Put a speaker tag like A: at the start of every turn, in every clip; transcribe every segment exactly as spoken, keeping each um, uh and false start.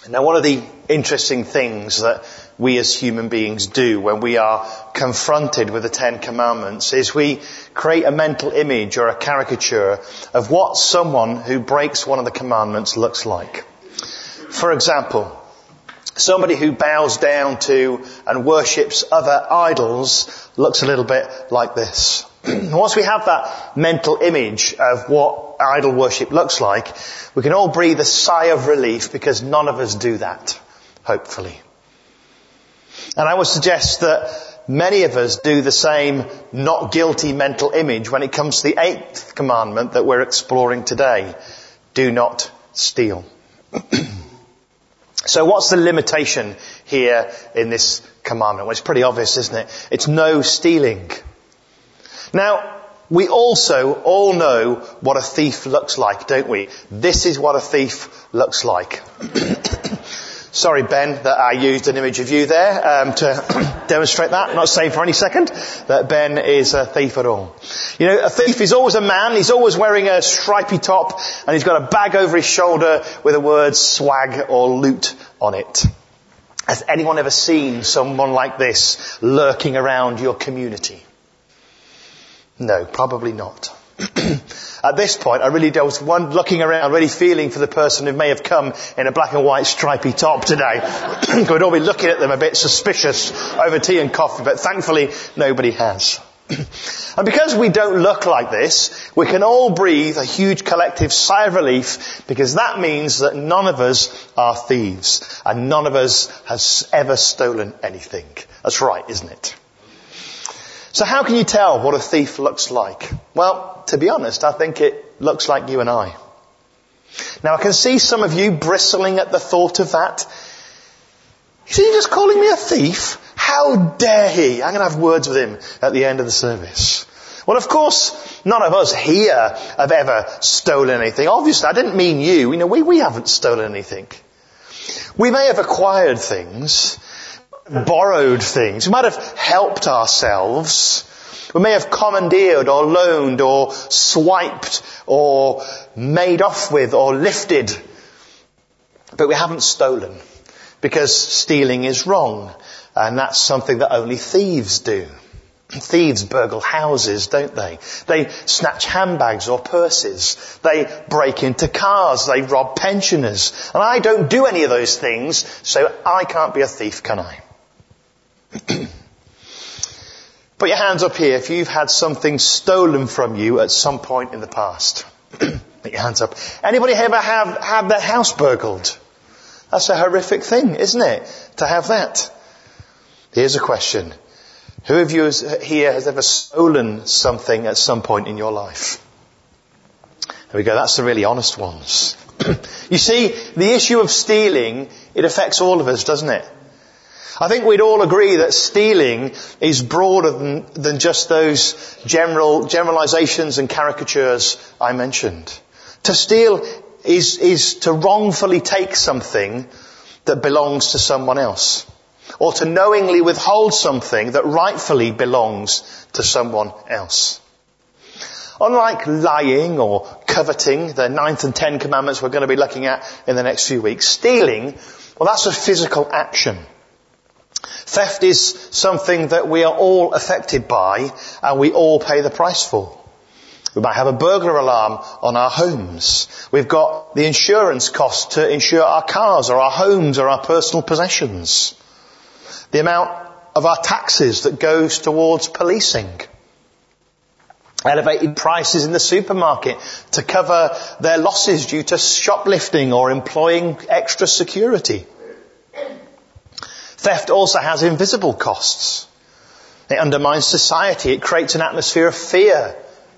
A: Now, one of the interesting things that we as human beings do when we are confronted with the Ten Commandments is we create a mental image or a caricature of what someone who breaks one of the commandments looks like. For example, somebody who bows down to and worships other idols looks a little bit like this. Once we have that mental image of what idol worship looks like, we can all breathe a sigh of relief because none of us do that, hopefully. And I would suggest that many of us do the same not guilty mental image when it comes to the eighth commandment that we're exploring today. Do not steal. So what's the limitation here in this commandment? Well, it's pretty obvious, isn't it? It's no stealing. Now, we also all know what a thief looks like, don't we? This is what a thief looks like. Sorry, Ben, that I used an image of you there um, to demonstrate that. I'm not saying for any second that Ben is a thief at all. You know, a thief is always a man. He's always wearing a stripy top and he's got a bag over his shoulder with the words swag or loot on it. Has anyone ever seen someone like this lurking around your community? No, probably not. At this point, I really was one looking around, really feeling for the person who may have come in a black and white stripy top today. We'd all be looking at them a bit suspicious over tea and coffee, but thankfully nobody has. And because we don't look like this, we can all breathe a huge collective sigh of relief because that means that none of us are thieves and none of us has ever stolen anything. That's right, isn't it? So how can you tell what a thief looks like? Well, to be honest, I think it looks like you and I. Now, I can see some of you bristling at the thought of that. Is he just calling me a thief? How dare he? I'm going to have words with him at the end of the service. Well, of course, none of us here have ever stolen anything. Obviously, I didn't mean you. You know, we, we haven't stolen anything. We may have acquired things, borrowed things. We might have helped ourselves. We may have commandeered or loaned or swiped or made off with or lifted. But we haven't stolen because stealing is wrong. And that's something that only thieves do. Thieves burgle houses, don't they? They snatch handbags or purses. They break into cars. They rob pensioners. And I don't do any of those things, so I can't be a thief, can I? Put your hands up here if you've had something stolen from you at some point in the past. Put your hands up. Anybody ever have had their house burgled? That's a horrific thing, isn't it? To have that. Here's a question. Who of you here has ever stolen something at some point in your life? There we go. That's the really honest ones. You see, the issue of stealing, it affects all of us, doesn't it? I think we'd all agree that stealing is broader than, than just those general generalizations and caricatures I mentioned. To steal is, is to wrongfully take something that belongs to someone else. Or to knowingly withhold something that rightfully belongs to someone else. Unlike lying or coveting, the ninth and ten commandments we're going to be looking at in the next few weeks, stealing, well, that's a physical action. Theft is something that we are all affected by and we all pay the price for. We might have a burglar alarm on our homes. We've got the insurance cost to insure our cars or our homes or our personal possessions. The amount of our taxes that goes towards policing. Elevated prices in the supermarket to cover their losses due to shoplifting or employing extra security. Theft also has invisible costs. It undermines society. It creates an atmosphere of fear.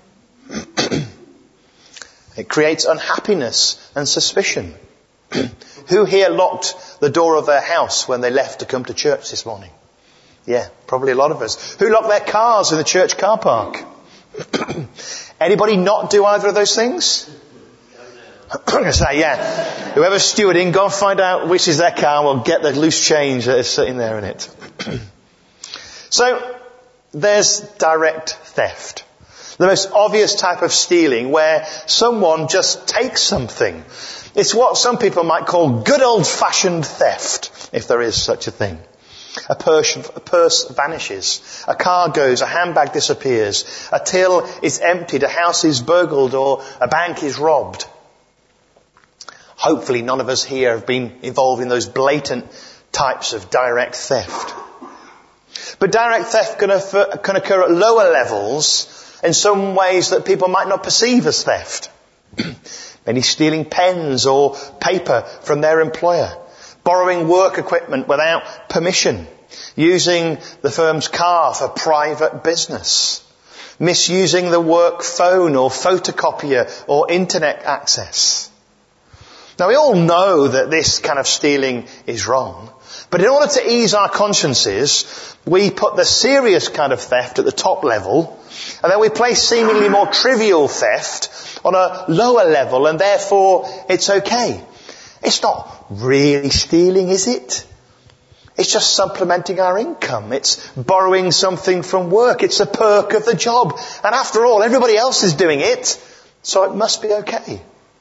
A: It creates unhappiness and suspicion. Who here locked the door of their house when they left to come to church this morning? Yeah, probably a lot of us. Who locked their cars in the church car park? Anybody not do either of those things? I'm going to say, yeah. Whoever's stewarding, go and find out which is their car. We'll get the loose change that is sitting there in it. So, there's direct theft. The most obvious type of stealing where someone just takes something. It's what some people might call good old-fashioned theft, if there is such a thing. A purse, a purse vanishes, a car goes, a handbag disappears, a till is emptied, a house is burgled, or a bank is robbed. Hopefully none of us here have been involved in those blatant types of direct theft. But direct theft can occur, can occur at lower levels in some ways that people might not perceive as theft. Many stealing pens or paper from their employer, borrowing work equipment without permission, using the firm's car for private business, misusing the work phone or photocopier or internet access. Now we all know that this kind of stealing is wrong, but in order to ease our consciences, we put the serious kind of theft at the top level, and then we place seemingly more trivial theft on a lower level, and therefore it's okay. It's not really stealing, is it? It's just supplementing our income. It's borrowing something from work. It's a perk of the job. And after all, everybody else is doing it, so it must be okay.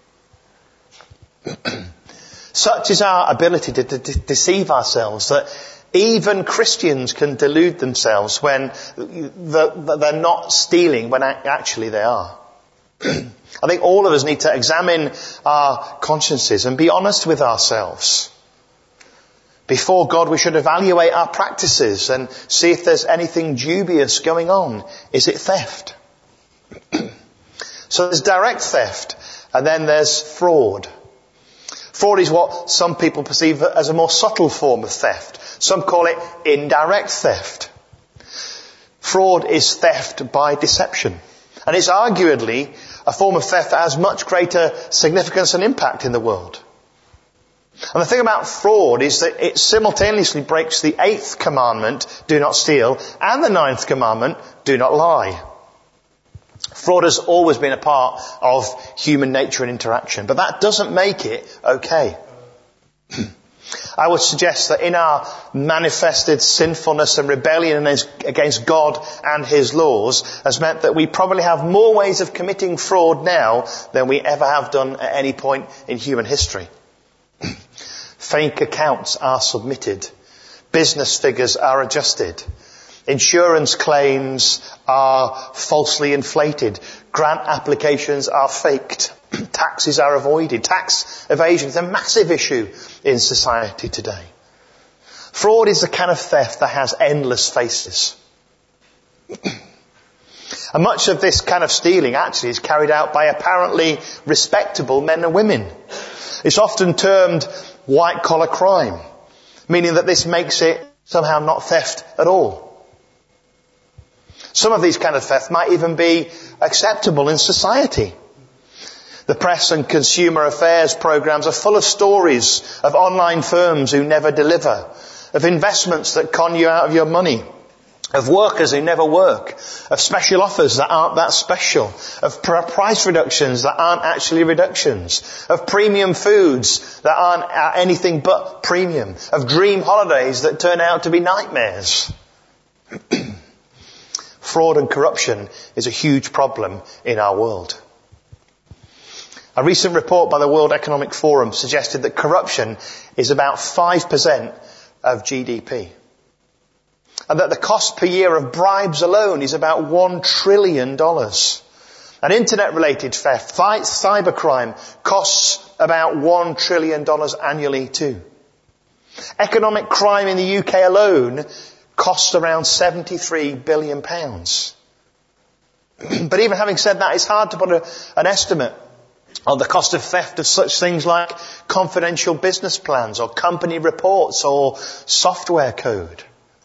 A: Such is our ability to, to, to deceive ourselves that even Christians can delude themselves when the, the, they're not stealing when actually they are. I think all of us need to examine our consciences and be honest with ourselves. Before God, we should evaluate our practices and see if there's anything dubious going on. Is it theft? So there's direct theft, and then there's fraud. Fraud is what some people perceive as a more subtle form of theft. Some call it indirect theft. Fraud is theft by deception. And it's arguably a form of theft that has much greater significance and impact in the world. And the thing about fraud is that it simultaneously breaks the eighth commandment, do not steal, and the ninth commandment, do not lie. Fraud has always been a part of human nature and interaction, but that doesn't make it okay. I would suggest that in our manifested sinfulness and rebellion against God and His laws has meant that we probably have more ways of committing fraud now than we ever have done at any point in human history. Fake accounts are submitted. Business figures are adjusted. Insurance claims are falsely inflated. Grant applications are faked. Taxes are avoided. Tax evasion is a massive issue in society today. Fraud is the kind of theft that has endless faces. And much of this kind of stealing actually is carried out by apparently respectable men and women. It's often termed white-collar crime, meaning that this makes it somehow not theft at all. Some of these kind of theft might even be acceptable in society. The press and consumer affairs programs are full of stories of online firms who never deliver, of investments that con you out of your money, of workers who never work, of special offers that aren't that special, of price reductions that aren't actually reductions, of premium foods that aren't anything but premium, of dream holidays that turn out to be nightmares. Fraud and corruption is a huge problem in our world. A recent report by the World Economic Forum suggested that corruption is about five percent of G D P. And that the cost per year of bribes alone is about one trillion dollars. And internet-related theft, cybercrime, costs about one trillion dollars annually too. Economic crime in the U K alone costs around seventy-three billion pounds. But even having said that, it's hard to put a, an estimate on the cost of theft of such things like confidential business plans or company reports or software code.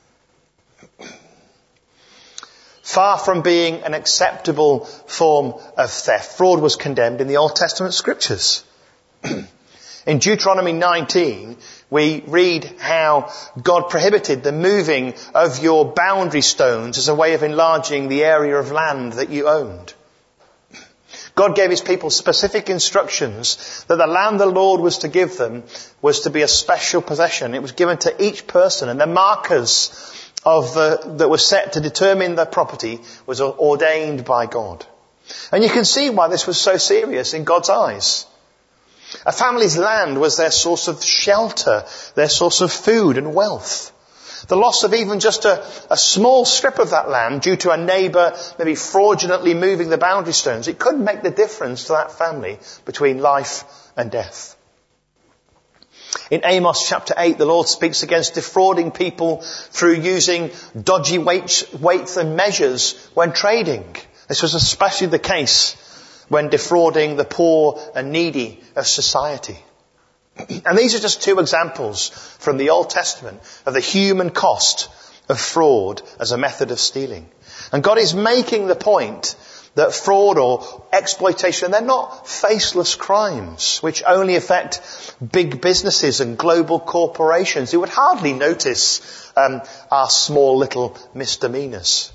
A: Far from being an acceptable form of theft, fraud was condemned in the Old Testament scriptures. In Deuteronomy nineteen, we read how God prohibited the moving of your boundary stones as a way of enlarging the area of land that you owned. God gave His people specific instructions that the land the Lord was to give them was to be a special possession. It was given to each person, and the markers of the, that were set to determine the property was ordained by God. And you can see why this was so serious in God's eyes. A family's land was their source of shelter, their source of food and wealth. The loss of even just a, a small strip of that land due to a neighbour maybe fraudulently moving the boundary stones, it could make the difference to that family between life and death. In Amos chapter eight, the Lord speaks against defrauding people through using dodgy weights, weights and measures when trading. This was especially the case when defrauding the poor and needy of society. And these are just two examples from the Old Testament of the human cost of fraud as a method of stealing. And God is making the point that fraud or exploitation, they're not faceless crimes which only affect big businesses and global corporations who would hardly notice um, our small little misdemeanors.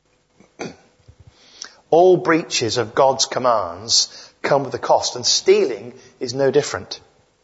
A: All breaches of God's commands come with a cost, and stealing is no different.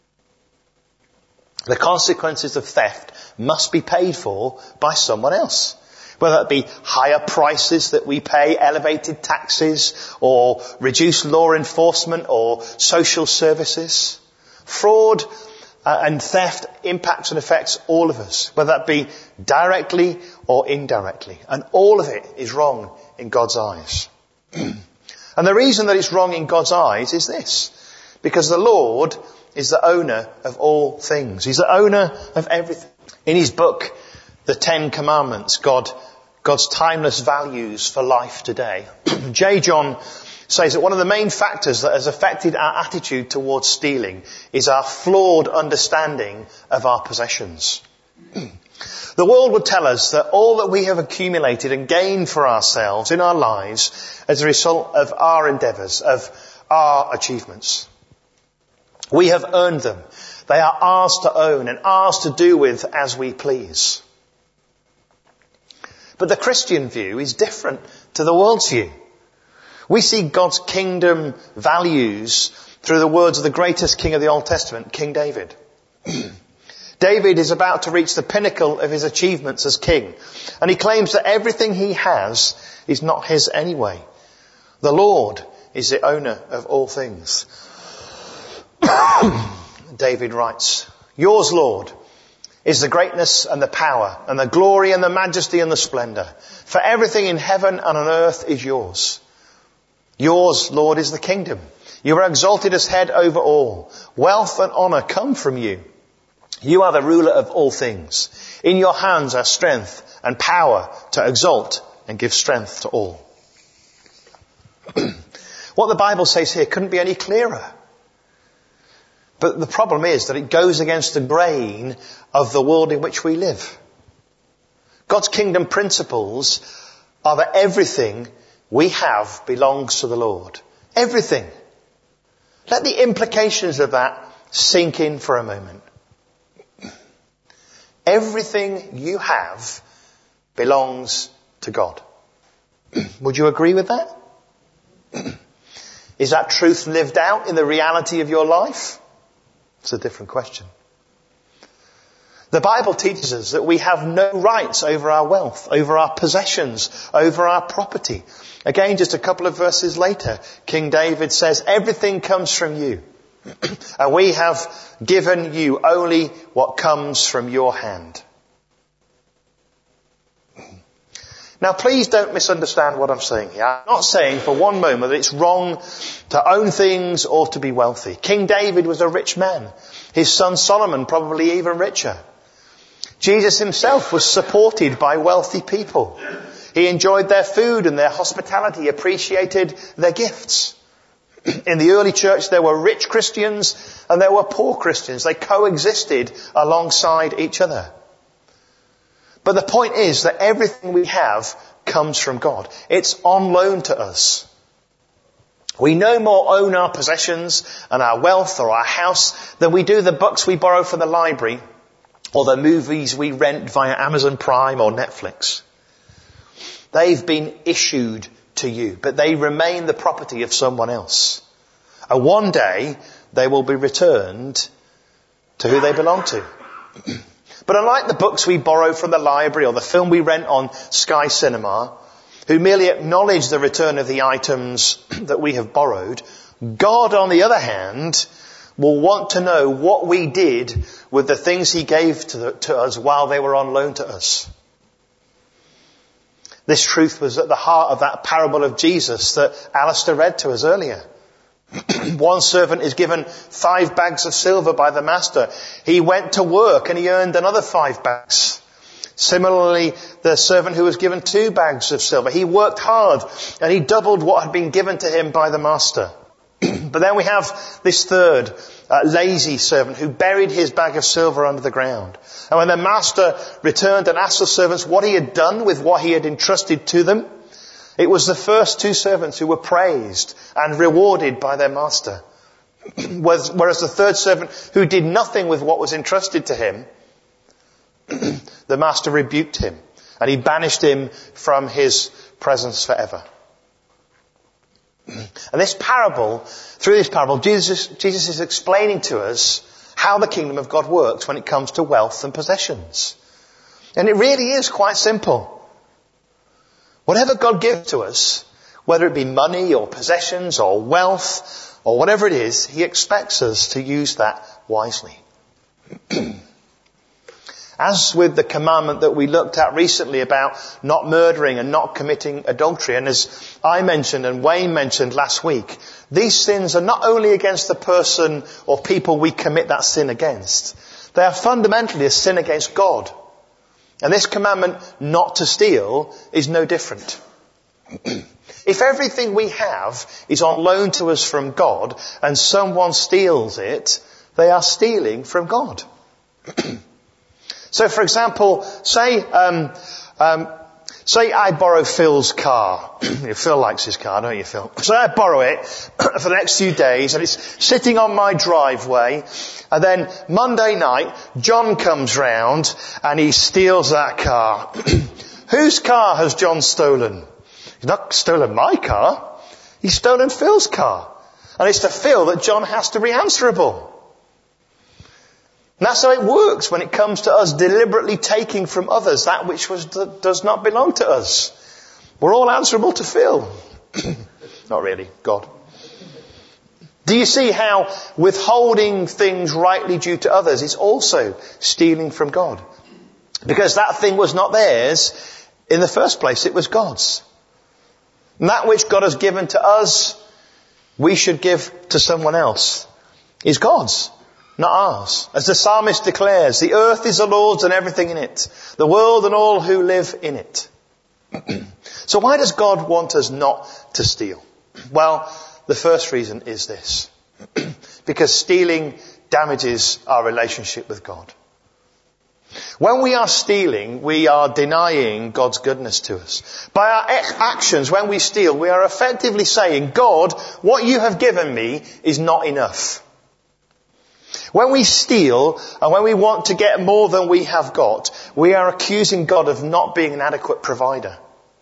A: The consequences of theft must be paid for by someone else. Whether it be higher prices that we pay, elevated taxes, or reduced law enforcement or social services. Fraud uh, and theft impacts and affects all of us, whether that be directly or indirectly. And all of it is wrong in God's eyes. And the reason that it's wrong in God's eyes is this. Because the Lord is the owner of all things. He's the owner of everything. In his book, The Ten Commandments, God, God's timeless values for life today, J. John says that one of the main factors that has affected our attitude towards stealing is our flawed understanding of our possessions. The world would tell us that all that we have accumulated and gained for ourselves in our lives as a result of our endeavours, of our achievements. We have earned them. They are ours to own and ours to do with as we please. But the Christian view is different to the world's view. We see God's kingdom values through the words of the greatest king of the Old Testament, King David. David is about to reach the pinnacle of his achievements as king, and he claims that everything he has is not his anyway. The Lord is the owner of all things. David writes, "Yours, Lord, is the greatness and the power and the glory and the majesty and the splendour. For everything in heaven and on earth is yours. Yours, Lord, is the kingdom. You are exalted as head over all. Wealth and honour come from you. You are the ruler of all things. In your hands are strength and power to exalt and give strength to all." What the Bible says here couldn't be any clearer. But the problem is that it goes against the grain of the world in which we live. God's kingdom principles are that everything we have belongs to the Lord. Everything. Let the implications of that sink in for a moment. Everything you have belongs to God. Would you agree with that? Is that truth lived out in the reality of your life? It's a different question. The Bible teaches us that we have no rights over our wealth, over our possessions, over our property. Again, just a couple of verses later, King David says, "Everything comes from you, and we have given you only what comes from your hand." Now, please don't misunderstand what I'm saying here. I'm not saying for one moment that it's wrong to own things or to be wealthy. King David was a rich man. His son Solomon probably even richer. Jesus himself was supported by wealthy people. He enjoyed their food and their hospitality, appreciated their gifts. In the early church, there were rich Christians and there were poor Christians. They coexisted alongside each other. But the point is that everything we have comes from God. It's on loan to us. We no more own our possessions and our wealth or our house than we do the books we borrow from the library or the movies we rent via Amazon Prime or Netflix. They've been issued to you, but they remain the property of someone else. And one day they will be returned to who they belong to. But unlike the books we borrow from the library or the film we rent on Sky Cinema, who merely acknowledge the return of the items that we have borrowed, God, on the other hand, will want to know what we did with the things he gave to, the, to us while they were on loan to us. This truth was at the heart of that parable of Jesus that Alistair read to us earlier. One servant is given five bags of silver by the master. He went to work and he earned another five bags. Similarly, the servant who was given two bags of silver, he worked hard and he doubled what had been given to him by the master. But then we have this third, uh, lazy servant who buried his bag of silver under the ground. And when the master returned and asked the servants what he had done with what he had entrusted to them, it was the first two servants who were praised and rewarded by their master. Whereas the third servant who did nothing with what was entrusted to him, the master rebuked him and he banished him from his presence forever. And this parable, through this parable, Jesus, Jesus is explaining to us how the kingdom of God works when it comes to wealth and possessions. And it really is quite simple. Whatever God gives to us, whether it be money or possessions or wealth or whatever it is, he expects us to use that wisely. As with the commandment that we looked at recently about not murdering and not committing adultery, and as I mentioned and Wayne mentioned last week, these sins are not only against the person or people we commit that sin against, they are fundamentally a sin against God. And this commandment not to steal is no different. If everything we have is on loan to us from God and someone steals it, they are stealing from God. So, for example, say, um, um, say I borrow Phil's car. Phil likes his car, don't you, Phil? So I borrow it for the next few days, and it's sitting on my driveway. And then Monday night, John comes round and he steals that car. Whose car has John stolen? He's not stolen my car. He's stolen Phil's car, and it's to Phil that John has to be answerable. And that's how it works when it comes to us deliberately taking from others that which was, does not belong to us. We're all answerable to Phil. Not really, God. Do you see how withholding things rightly due to others is also stealing from God? Because that thing was not theirs in the first place, it was God's. And that which God has given to us, we should give to someone else, is God's. Not ours. As the psalmist declares, the earth is the Lord's and everything in it, the world and all who live in it. So why does God want us not to steal? Well, the first reason is this. Because stealing damages our relationship with God. When we are stealing, we are denying God's goodness to us. By our actions, when we steal, we are effectively saying, God, what you have given me is not enough. When we steal and when we want to get more than we have got, we are accusing God of not being an adequate provider.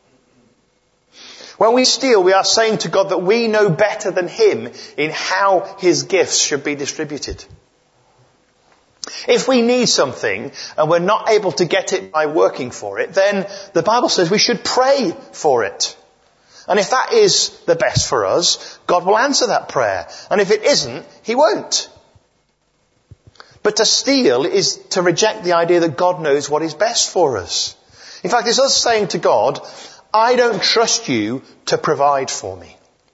A: When we steal, we are saying to God that we know better than Him in how His gifts should be distributed. If we need something and we're not able to get it by working for it, then the Bible says we should pray for it. And if that is the best for us, God will answer that prayer. And if it isn't, He won't. But to steal is to reject the idea that God knows what is best for us. In fact, it's us saying to God, I don't trust you to provide for me.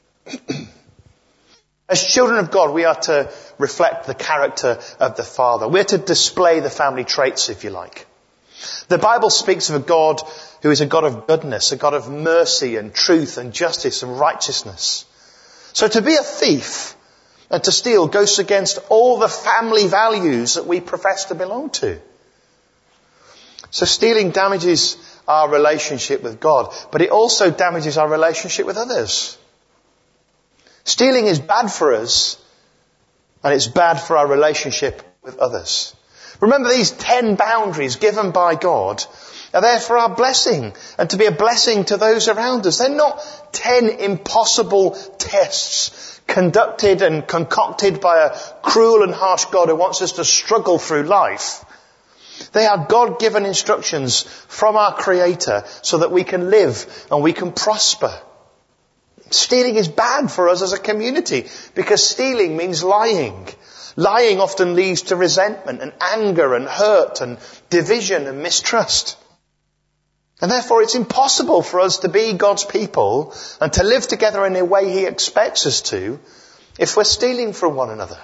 A: As children of God, we are to reflect the character of the Father. We're to display the family traits, if you like. The Bible speaks of a God who is a God of goodness, a God of mercy and truth and justice and righteousness. So to be a thief and to steal goes against all the family values that we profess to belong to. So stealing damages our relationship with God, but it also damages our relationship with others. Stealing is bad for us, and it's bad for our relationship with others. Remember, these ten boundaries given by God are there for our blessing and to be a blessing to those around us. They're not ten impossible tests conducted and concocted by a cruel and harsh God who wants us to struggle through life. They are God-given instructions from our Creator so that we can live and we can prosper. Stealing is bad for us as a community because stealing means lying. Lying often leads to resentment and anger and hurt and division and mistrust. And therefore it's impossible for us to be God's people and to live together in the way He expects us to if we're stealing from one another.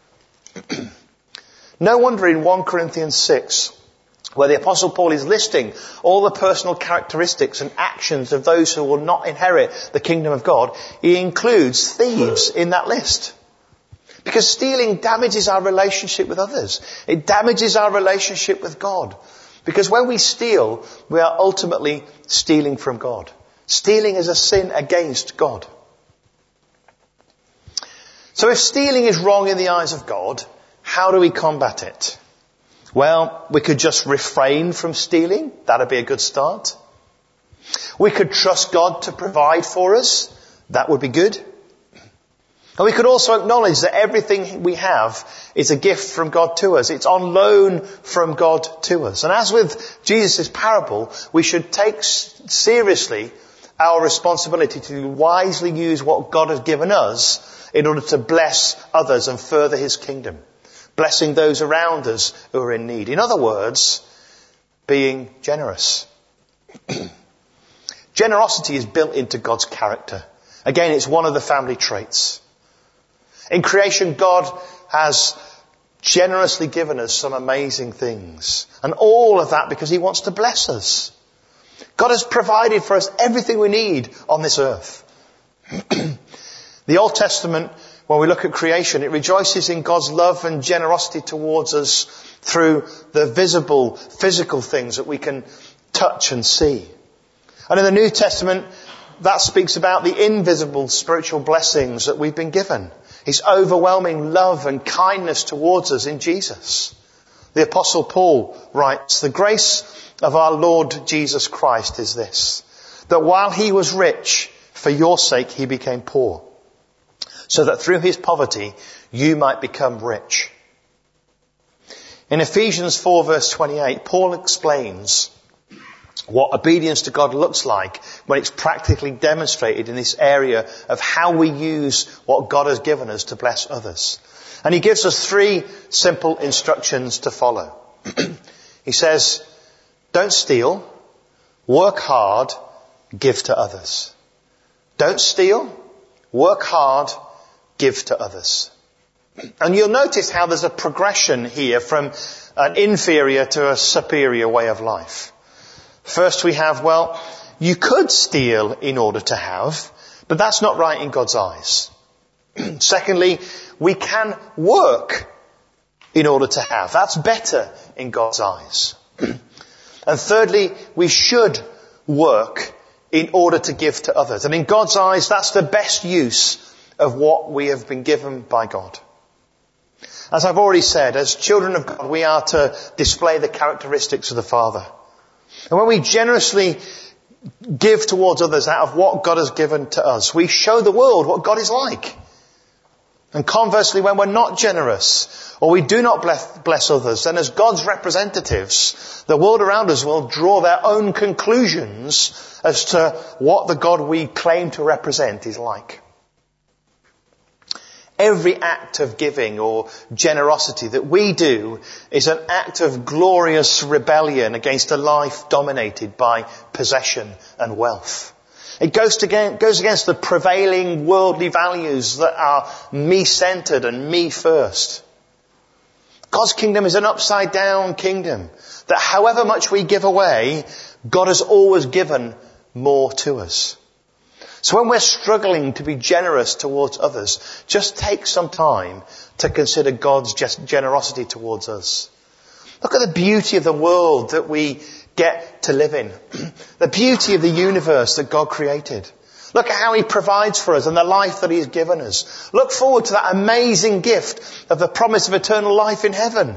A: No wonder in First Corinthians six, where the Apostle Paul is listing all the personal characteristics and actions of those who will not inherit the kingdom of God, he includes thieves in that list. Because stealing damages our relationship with others. It damages our relationship with God. Because when we steal, we are ultimately stealing from God. Stealing is a sin against God. So if stealing is wrong in the eyes of God, how do we combat it? Well, we could just refrain from stealing. That'd be a good start. We could trust God to provide for us. That would be good. And we could also acknowledge that everything we have is a gift from God to us. It's on loan from God to us. And as with Jesus' parable, we should take seriously our responsibility to wisely use what God has given us in order to bless others and further His kingdom. Blessing those around us who are in need. In other words, being generous. Generosity is built into God's character. Again, it's one of the family traits. In creation, God has generously given us some amazing things. And all of that because He wants to bless us. God has provided for us everything we need on this earth. The Old Testament, when we look at creation, it rejoices in God's love and generosity towards us through the visible, physical things that we can touch and see. And in the New Testament, that speaks about the invisible spiritual blessings that we've been given. His overwhelming love and kindness towards us in Jesus. The Apostle Paul writes, "The grace of our Lord Jesus Christ is this, that while He was rich, for your sake He became poor, so that through His poverty you might become rich." In Ephesians four verse twenty-eight, Paul explains what obedience to God looks like when it's practically demonstrated in this area of how we use what God has given us to bless others. And he gives us three simple instructions to follow. He says, don't steal, work hard, give to others. Don't steal, work hard, give to others. And you'll notice how there's a progression here from an inferior to a superior way of life. First we have, well, you could steal in order to have, but that's not right in God's eyes. Secondly, we can work in order to have. That's better in God's eyes. And thirdly, we should work in order to give to others. And in God's eyes, that's the best use of what we have been given by God. As I've already said, as children of God, we are to display the characteristics of the Father. And when we generously give towards others out of what God has given to us, we show the world what God is like. And conversely, when we're not generous, or we do not bless, bless others, then as God's representatives, the world around us will draw their own conclusions as to what the God we claim to represent is like. Every act of giving or generosity that we do is an act of glorious rebellion against a life dominated by possession and wealth. It goes, to, goes against the prevailing worldly values that are me-centered and me first. God's kingdom is an upside down kingdom that however much we give away, God has always given more to us. So when we're struggling to be generous towards others, just take some time to consider God's generosity towards us. Look at the beauty of the world that we get to live in. The beauty of the universe that God created. Look at how He provides for us and the life that He has given us. Look forward to that amazing gift of the promise of eternal life in heaven.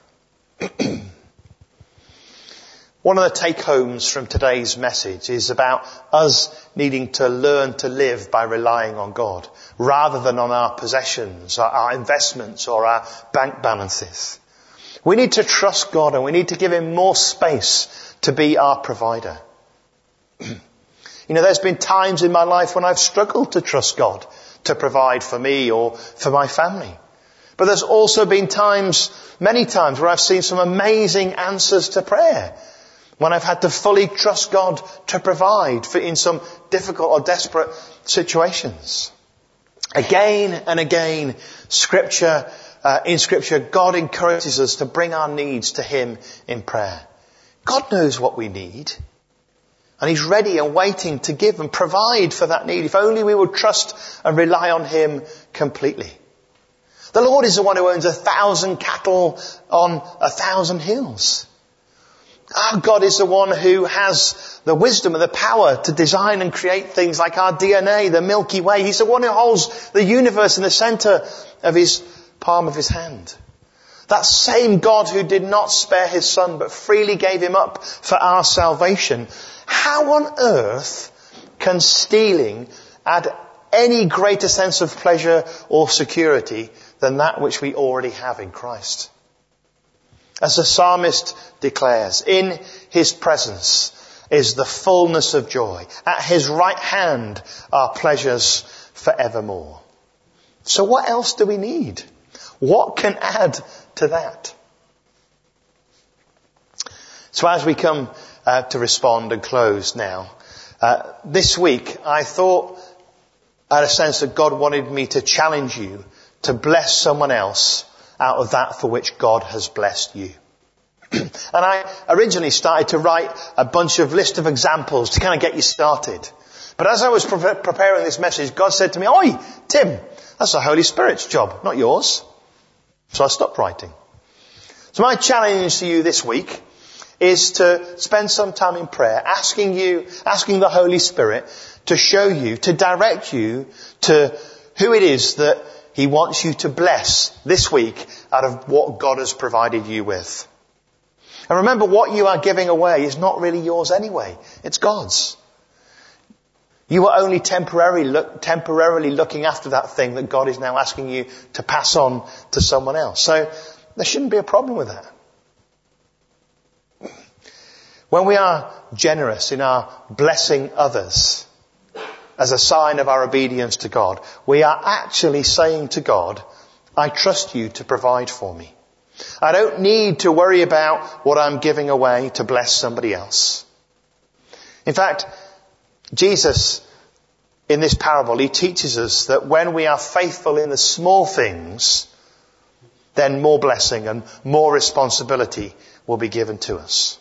A: One of the take-homes from today's message is about us needing to learn to live by relying on God, rather than on our possessions, or our investments, or our bank balances. We need to trust God and we need to give Him more space to be our provider. You know, there's been times in my life when I've struggled to trust God to provide for me or for my family. But there's also been times, many times, where I've seen some amazing answers to prayer. When I've had to fully trust God to provide for in some difficult or desperate situations. Again and again, Scripture, uh, in Scripture, God encourages us to bring our needs to Him in prayer. God knows what we need. And He's ready and waiting to give and provide for that need. If only we would trust and rely on Him completely. The Lord is the one who owns a thousand cattle on a thousand hills. Our God is the one who has the wisdom and the power to design and create things like our D N A, the Milky Way. He's the one who holds the universe in the center of His palm of His hand. That same God who did not spare His Son but freely gave Him up for our salvation. How on earth can stealing add any greater sense of pleasure or security than that which we already have in Christ? As the psalmist declares, in His presence is the fullness of joy. At His right hand are pleasures forevermore. So what else do we need? What can add to that? So as we come uh, to respond and close now, uh, this week I thought, I had a sense that God wanted me to challenge you to bless someone else out of that for which God has blessed you. And I originally started to write a bunch of list of examples to kind of get you started. But as I was pre- preparing this message, God said to me, "Oi, Tim, that's the Holy Spirit's job, not yours." So I stopped writing. So my challenge to you this week is to spend some time in prayer, asking you, asking the Holy Spirit to show you, to direct you to who it is that He wants you to bless this week out of what God has provided you with. And remember, what you are giving away is not really yours anyway. It's God's. You are only temporarily, look, temporarily looking after that thing that God is now asking you to pass on to someone else. So there shouldn't be a problem with that. When we are generous in our blessing others as a sign of our obedience to God, we are actually saying to God, "I trust you to provide for me. I don't need to worry about what I'm giving away to bless somebody else." In fact, Jesus, in this parable, He teaches us that when we are faithful in the small things, then more blessing and more responsibility will be given to us.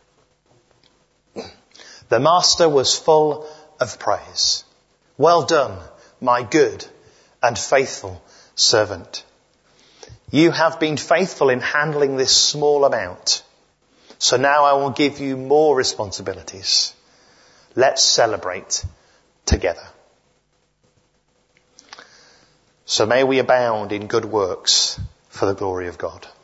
A: The master was full of praise. "Well done, my good and faithful servant. You have been faithful in handling this small amount. So now I will give you more responsibilities. Let's celebrate together." So may we abound in good works for the glory of God.